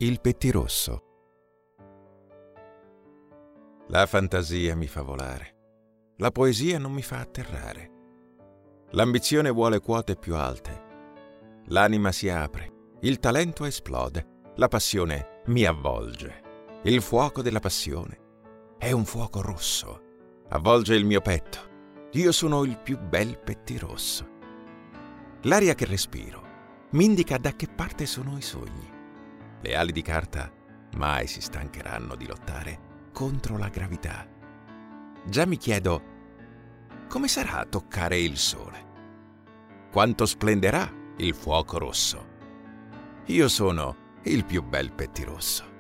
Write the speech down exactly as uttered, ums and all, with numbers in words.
Il pettirosso. La fantasia mi fa volare, la poesia non mi fa atterrare. L'ambizione vuole quote più alte, l'anima si apre, il talento esplode, la passione mi avvolge. Il fuoco della passione è un fuoco rosso, avvolge il mio petto. Io sono il più bel pettirosso. L'aria che respiro mi indica da che parte sono i sogni. Le ali di carta mai si stancheranno di lottare contro la gravità. Già mi chiedo, come sarà toccare il sole? Quanto splenderà il fuoco rosso? Io sono il più bel pettirosso.